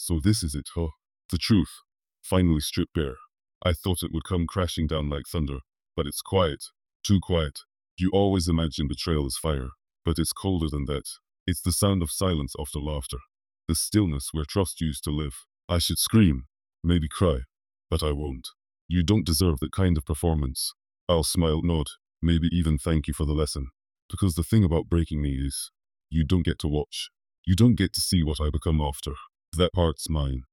So this is it, huh? The truth, finally stripped bare. I thought it would come crashing down like thunder, but it's quiet. Too quiet. You always imagine betrayal as fire, but it's colder than that. It's the sound of silence after laughter. The stillness where trust used to live. I should scream, maybe cry, but I won't. You don't deserve that kind of performance. I'll smile, nod, maybe even thank you for the lesson. Because the thing about breaking me is, you don't get to watch. You don't get to see what I become after. That part's mine.